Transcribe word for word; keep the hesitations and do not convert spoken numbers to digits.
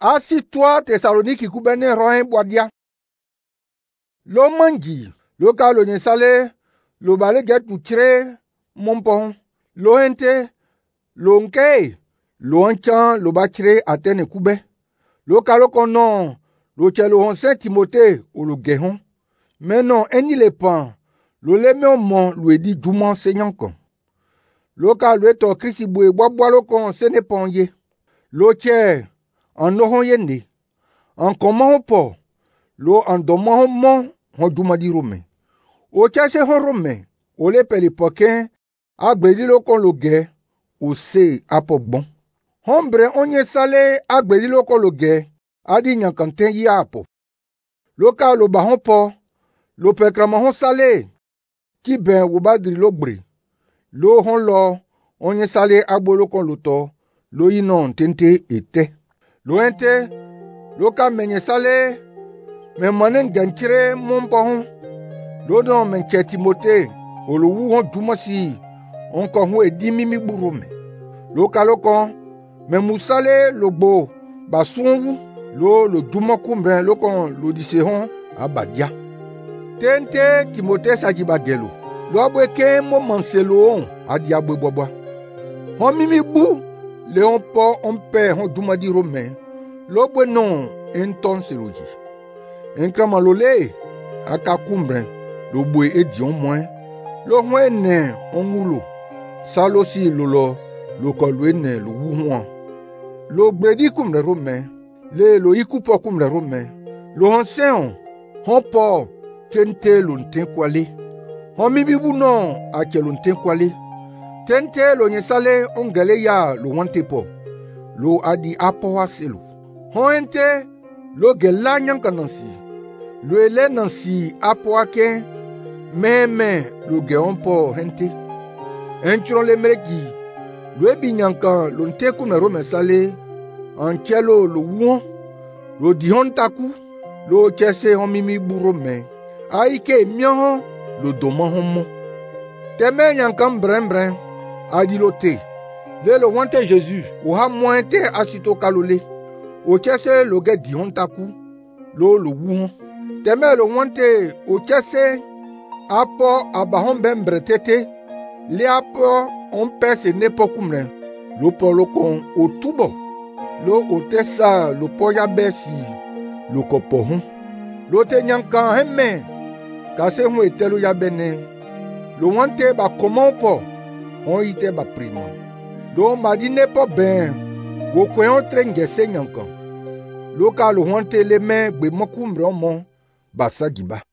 Assis-toi, Thessalonique, Koubene, Rohin, Boadia. Lo mangi, lo ka lo nyesale, lo bale get utre, mompon, lo hente, lo nke, lo anchan, lo batre, atene koube. Lo ka lo konon, lo che lo hon Saint Timothée, ou lo gehon. Mais non, eni le pan, lo le me mon, lo edi juman seigneur kon. Lo ka lo eto Christi boué, bois lo kon, se ne pan ye. Lo che, en nohon yende, en comment po, lo en domon mon, hon jumadi rome. O chase hon rome, o le peli poken, agbedi lo kon lo ge, o se apo bon. Hombre onye sale, agbedi lo kon lo ge, adi nyankanten yi apo. Lo ka lo bahon po, lo pekrama hon sale, ki ben wobadri lo bre. Lo hon lo, onye sale agbo lo kon lo to, lo yinon tente ete. Lo ente, lo ka menye sale, men manen genchire mon pa hon. Lo don men che Timothée, o lo wu hon jumasi, on kon hon edi mimi burume. Lo ka lo kon, men musale lo gbo, ba sonwu, lo lo jumakumbre, lo kon lo dise hon, abadia. Tente Timothée sajiba gelo. Lo abwe ke mo manselo on, adi abwe boba. Hon mimi bu, le on po on pe hon jumadi rome. Lo bwe non, en ton seloji. En krama lo le, aka kumbre, lo bwe edi on mwen. Lo hwen ne, on mulo. Sa lo si lo lo, lo kolwe ne, lo wu hwan. Lo bredi kumbre rome, le lo ikupo kumbre rome. Lo hon seon, hon po, tente lo nten kwale. Hon mibibu non, ake lo nten kwale. Tente lo nyesale, on gale ya lo wante po. Lo adi apo wa selo. Hon ente, lo gela nyanka nansi. Lo ele nansi apo ake, meme lo ge onpo hente. Enchron le mereki, lo ebi nyanka lo nte kume rome sale, anchelo lo wuon, lo di hon taku, lo chese hon mimi burome. Aike mian lo doman hon mo. Teme nyanka mbrembren, adi lo te. Le lo wante Jésus, o ha mwente asito kalole. O chese lo ge di hon taku, lo lo wuon. Teme lo wante o chese apo abahon bembre tete, le apo on pese nepo kumre, lo po lo kon o tubo, lo o tesa lo po ya besi, lo kopo hon. Lo te nyankan hemme, kase hon etelo ya bene, lo wante ba komon po, on ite ba prima. Lo madi nepo ben, wo kwe on trenge se nyankan. Lo ka lo wante le men gbe mokumbre on mon, basa giba.